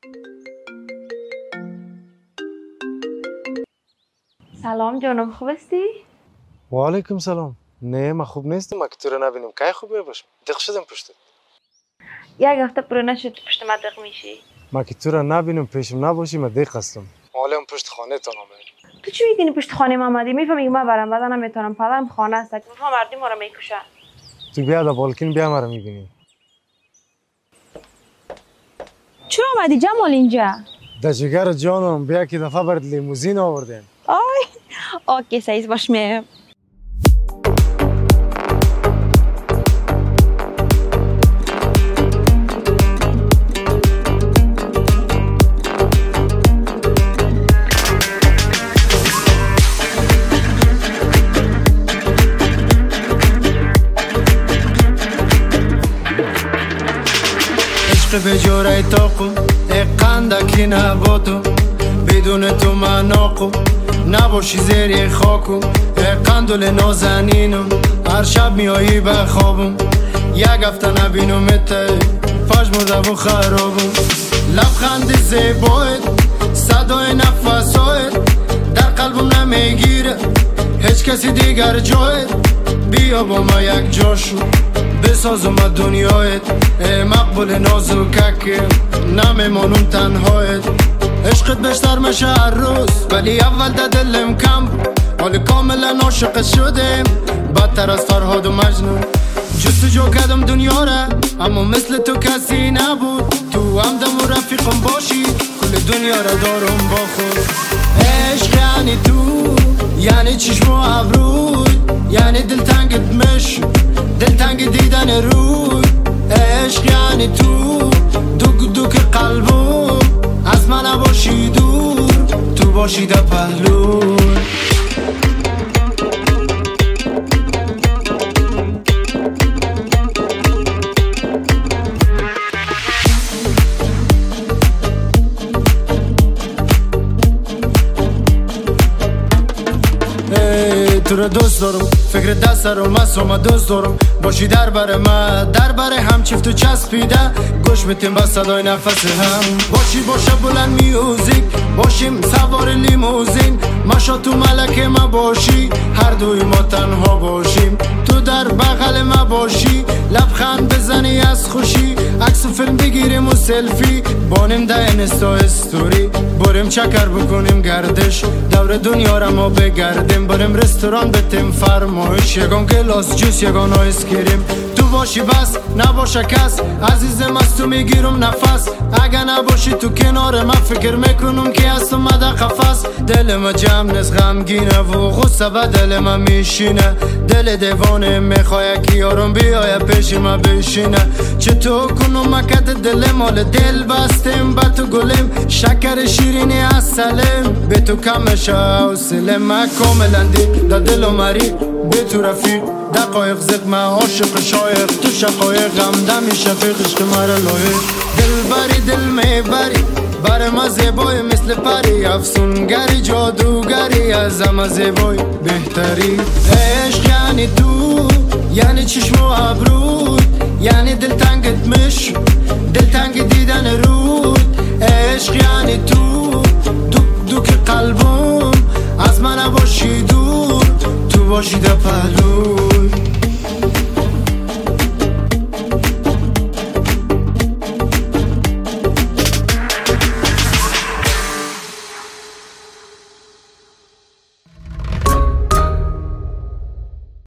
سلام جانم، خوب هستی؟ و علیکم سلام. نه من خوب نیستم، ما که تو رو نبینیم که خوب باشم. دق شدم پشتت. یک هفته پرو نشد پشت من دق میشی. ما که تو رو نبینم پیشم نباشی من دق هستم. حالا پشت خانه تان آمدم. تو چی میدونی پشت خانه ما آمدی؟ میفهمی من برام بعدا نمیتونم، پدرم خانه است. میفهم مردی ما رو میکشن. تو بیا دا بالکن بیا مرا میبینی. چرا آمدی جمال اینجا؟ دا جگر جانم بیا که دفعه برات لیموزین آوردیم. آی اوکی سایز باش میام. به جوره تاقو قندکی نباتو بدون تو من آقو نباشی زیر خاکو قندل نازنینو هر شب میایی به خوابم یک هفته نبینمت فاش مرده و خرابم لبخند زیبایت صدای نفسایت در قلبم نمیگیره هیچ کسی دیگر جایت بیا با ما یک جاشو بسازم دنیایت مقبول نازوکک نمیمانم تنهایت عشقت بیشتر میشه هر روز ولی اول ده دلم کم حال کاملا عاشق شدم بدتر از فرهاد و مجنون جستجو کردم دنیا را اما مثل تو کسی نبود تو همدم و رفیقم باشی کل دنیا را دارم با خود عشق یعنی تو یعنی چشم و ابروی یعنی دلتنگت مش دلتنگ دیدن روی عشق یعنی تو دوک دوک قلبم از من نباشی دور تو باشی در پهلوی تو رو دوست دارم فکر دست رو مسوم دوست دارم باشی در بر من در بر هم چفت و چسبیده گوش بتیم با صدای نفس هم باشی باشه بلند میوزیک باشیم سوار لیموزین ماشا تو ملکه ما باشی هر دوی ما تنها باشیم تو در بغل ما باشی لبخند بزنی از خوشی عکس و فیلم بگیریم و سلفی بانیم ده اینستا استوری بریم چکر بکنیم گردش دور دنیا را ما بگردیم بریم رستوران بتیم فرمایش یگان گلاس جوس یگان آیس کریم تو باشی بس نباشه کس عزیزم از تو میگیرم نفس اگه نباشی تو کنار من فکر میکنم که از تو مده قفص دل ما جمع نز غمگینه و غصه به دل ما میشینه دل دیوانه میخواه که یارم بیای پیش ما بشینه چطور کنم مکت دل مال دل بستیم با تو گلیم شکر شیرینی از سلم به تو کمشه و سلم ما کاملا دی دا دل و مری به تو رفیق دقایق زد من عاشق شایق تو شقایق غمدمی شفیق عشق مرا لایق دل بری دل میبری بر ما زیبای مثل پری افسونگری جادوگری از همه زیبای بهتری عشق یعنی تو یعنی چشم و ابروی یعنی دلتنگت مش دلتنگ دیدن رود عشق یعنی تو دوک دوک قلبم از من نباشی دور تو باشی در پهلو